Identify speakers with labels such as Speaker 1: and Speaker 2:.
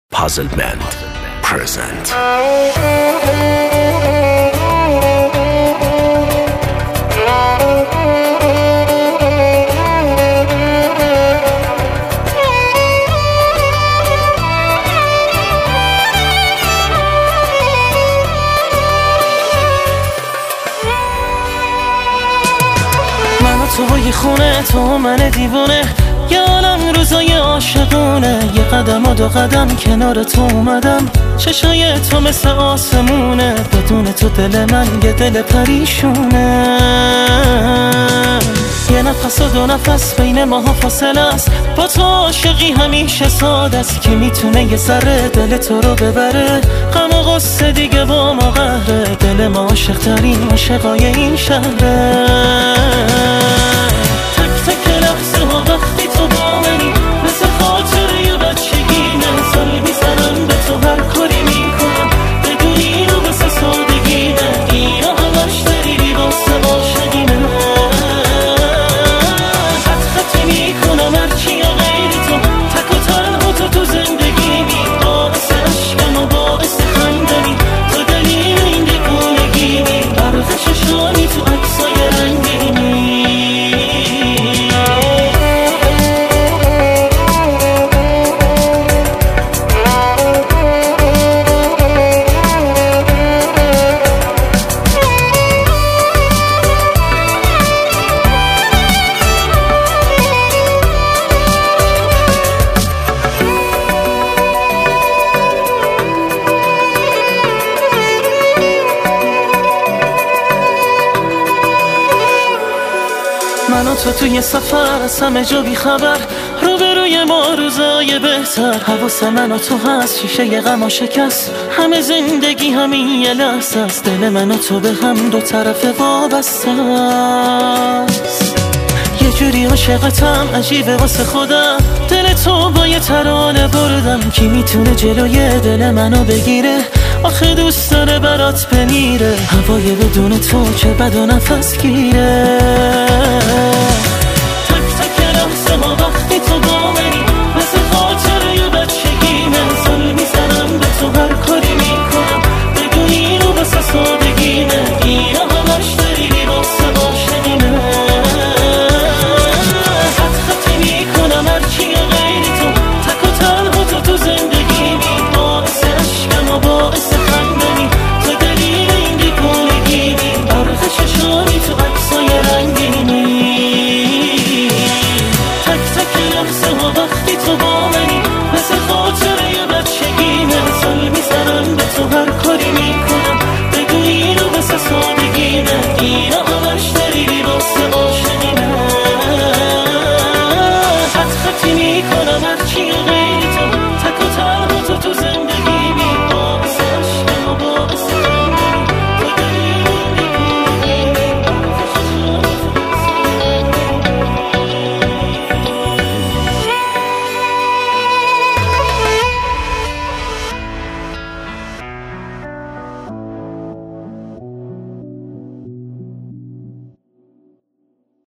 Speaker 1: Puzzlement present.
Speaker 2: توی خونه تو من دیوونه، یه عالم روزای عاشقونه، یه قدم و دو قدم کنار تو اومدم، چشای تو مثل آسمونه، بدون تو دل من یه دل پریشونه، یه نفس و دو نفس بین ماها فاصله است، با تو عاشقی همیشه ساده است، که میتونه یه ذره دل تو رو ببره، غم و غصه دیگه با ما قهره، دل ما عاشق ترین عاشقای این شهره. وقتی تو با منی مثل خاطره بچگیمه، سال میزنم به تو هر کاری میکنم، بدونی اینو واسه سادگیمه، اینو همش داری واسه عاشقیمه، خط خطی میکنم هرچی یا غیر تو، تک و تنها تو زندگیمی، باعث عشقم و باعث خندمی، تو دلیل این دیوونگیمی، برق چشانی تو عکسای رنگینی. من و تو توی سفر از همه جا بی خبر، روبروی ما روزای بهتر، حواس من و تو هست، شیشه ی غم و شکست، همه زندگی همین یه لحظه است، دل من و تو به هم دو طرف وابسته است، یه جوری عاشقتم عجیبه واسه خودم، دل تو با یه ترانه بردم، کی میتونه جلوی دل منو بگیره، آخه دوست داره برات بمیره، هوای بدون تو چه بد و نفس گیره.